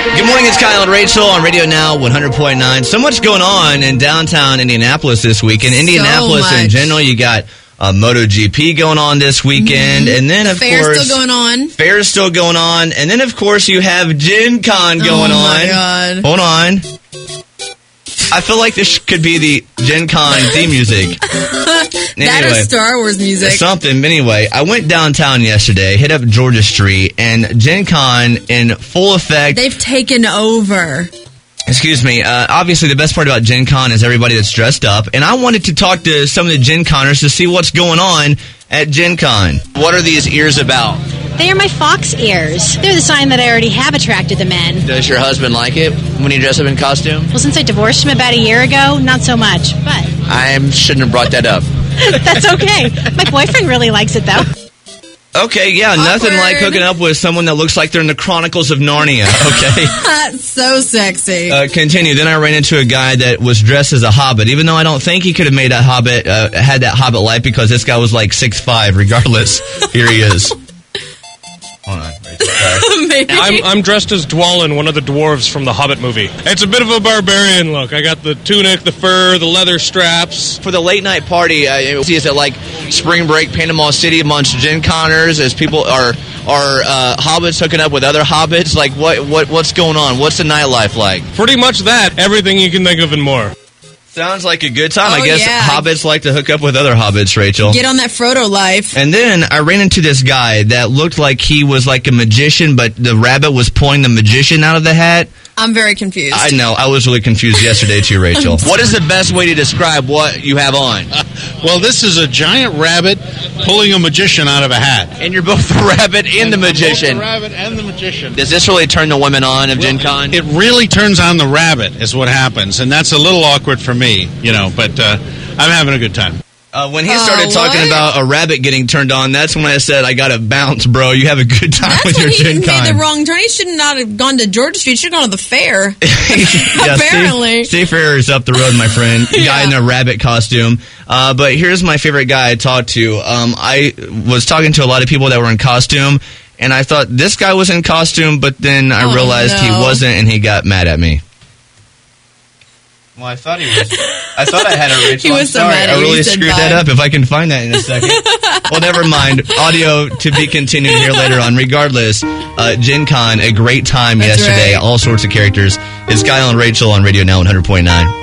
Good morning, it's Kyle and Rachel on Radio Now 100.9. So much going on in downtown Indianapolis this week. In Indianapolis in general, you got MotoGP going on this weekend. And then, of Fair's course... still going on. Fair's still going on. And then, of course, you have Gen Con going on. Oh, my God. Hold on. I feel like this could be the Gen Con theme music. That or Star Wars music. Something. Anyway, I went downtown yesterday, hit up Georgia Street, and Gen Con in full effect. They've taken over. Excuse me. Obviously, the best part about Gen Con is everybody that's dressed up. And I wanted to talk to some of the Gen Conners to see what's going on at Gen Con. What are these ears about? They are my fox ears. They're the sign that I already have attracted the men. Does your husband like it when you dress up in costume? Well, since I divorced him about a year ago, not so much. But I shouldn't have brought that up. that's okay. My boyfriend really likes it, though. Okay, yeah, nothing like hooking up with someone that looks like they're in the Chronicles of Narnia, okay? That's so sexy. Continue. Then I ran into a guy that was dressed as a hobbit, even though I don't think he could have made a hobbit, had that hobbit life, because this guy was like 6'5", regardless. Here he is. Hold on. I'm dressed as Dwalin, one of the dwarves from the Hobbit movie. It's a bit of a barbarian look. I got the tunic, the fur, the leather straps. For the late night party, is it like spring break, Panama City amongst Gen Conners? As people are hobbits hooking up with other hobbits? Like what's going on? What's the nightlife like? Pretty much that. Everything you can think of and more. Sounds like a good time. Oh, I guess yeah. hobbits like to hook up with other hobbits, Rachel. Get on that Frodo life. And then I ran into this guy that looked like he was like a magician, but the rabbit was pulling the magician out of the hat. I'm very confused. I know. I was really confused yesterday too, Rachel. What is the best way to describe what you have on? Well, this is a giant rabbit pulling a magician out of a hat. And you're both the rabbit and the magician. Both the rabbit and the magician. Does this really turn the women on of Gen Con? It really turns on the rabbit is what happens, and that's a little awkward for me, but I'm having a good time. When he started talking about a rabbit getting turned on, that's when I said, I gotta bounce, bro. You have a good time with your Gen Con. That's when he made the wrong turn. He should not have gone to Georgia Street. He should have gone to the fair. Yeah, apparently. State Fair is up the road, my friend. Guy in a rabbit costume. But here's my favorite guy I talked to. I was talking to a lot of people that were in costume, and I thought this guy was in costume, but then I realized he wasn't, and he got mad at me. Well, I thought he was. I thought I had a Rachel. He was so mad at you. I really screwed that up. If I can find that in a second. Well, never mind. Audio to be continued here later on. Regardless, Gen Con, a great time yesterday. Right. All sorts of characters. It's Kyle and Rachel on Radio Now 100.9.